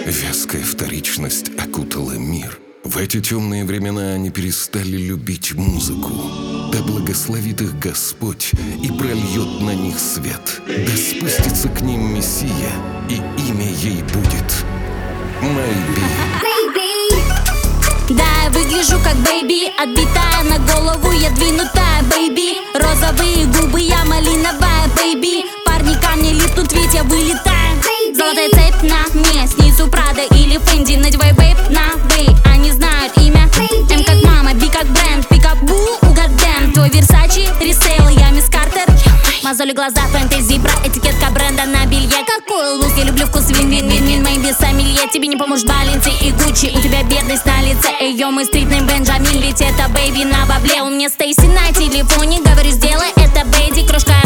Вязкая вторичность окутала мир. В эти темные времена они перестали любить музыку. Да благословит их Господь и прольет на них свет. Да спустится к ним Мессия, и имя ей будет Maybe. Да, я выгляжу как бэйби, отбитая на голову, я двинутая, бэйби. Розовые губы, я малиновая, бэйби. Парни ко мне липнут, ведь я вылетаю. Золотая цепь на мне, снизу Прада или Фенди. На твой бэйб, на бэй, они знают имя. М как мама, Би как бренд, Пи как бу, угадем. Твой Версачи, ресейл, я мисс Картер. Мозоли глаза, фэнтези, бра, этикетка бренда на белье. Какой лук, я люблю вкус вин-вин-вин-вин. Мои сомелье, тебе не поможет Баленси и Гуччи. У тебя бедность на лице, эйо, мы стритный Бенджамин. Ведь это бэйби на бабле, у меня Стейси на телефоне. Говорю, сделай это, бэйди, крошка